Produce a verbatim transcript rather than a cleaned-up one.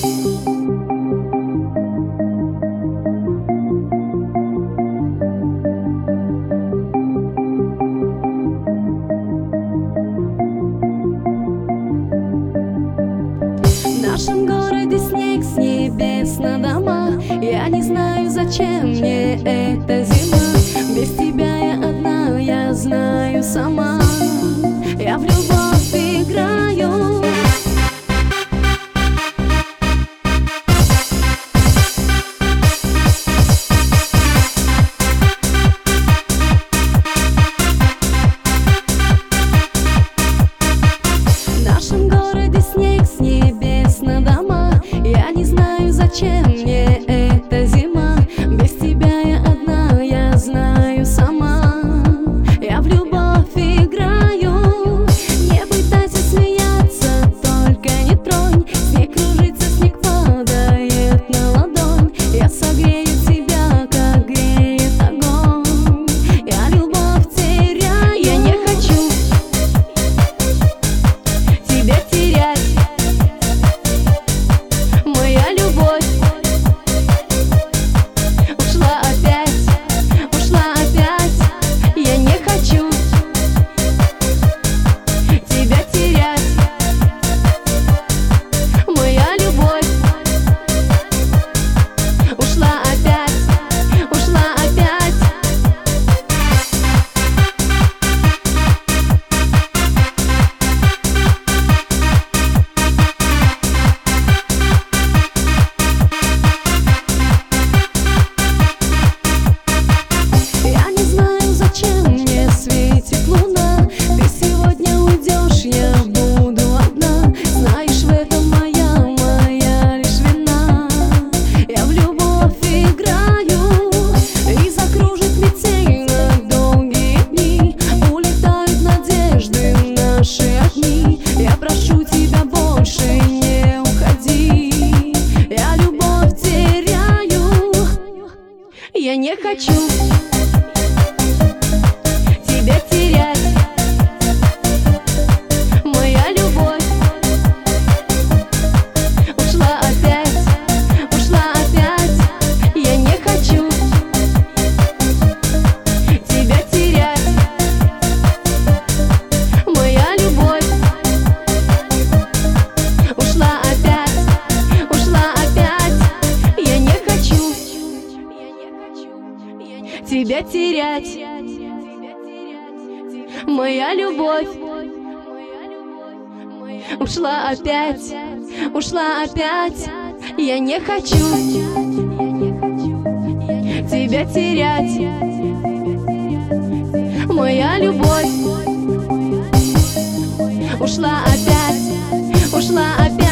В нашем городе снег с небес на дома. Я не знаю, зачем мне эта зима. Без тебя я одна, я знаю сама. Я в любовь играю. В нашем городе снег с небес на дома. Я не знаю, зачем мне эта зима. Без тебя я одна, я знаю сама. Я в любовь играю. Не пытайся смеяться, только не тронь. Снег кружится, снег падает на ладонь. Я согрею тебя, как греет огонь. Я любовь теряю. Я не хочу тебя терять. Моя любовь ушла опять, ушла опять. Я не хочу тебя терять. Моя любовь ушла опять, ушла опять. Я не знаю, зачем мне светит луна. Ты сегодня уйдешь, я буду одна. Знаешь, в этом моя, моя лишь вина. Я в любовь играю. И закружит метель на долгие дни. Улетают надежды наши огни. Я прошу тебя, больше не уходи. Я любовь теряю. Я не хочу тебя терять. Моя любовь ушла опять, ушла опять. Я не хочу тебя терять. Моя любовь ушла опять, ушла опять. Я не хочу тебя терять. Моя любовь ушла опять, ушла опять. Я не хочу тебя терять. Моя любовь ушла опять, ушла опять.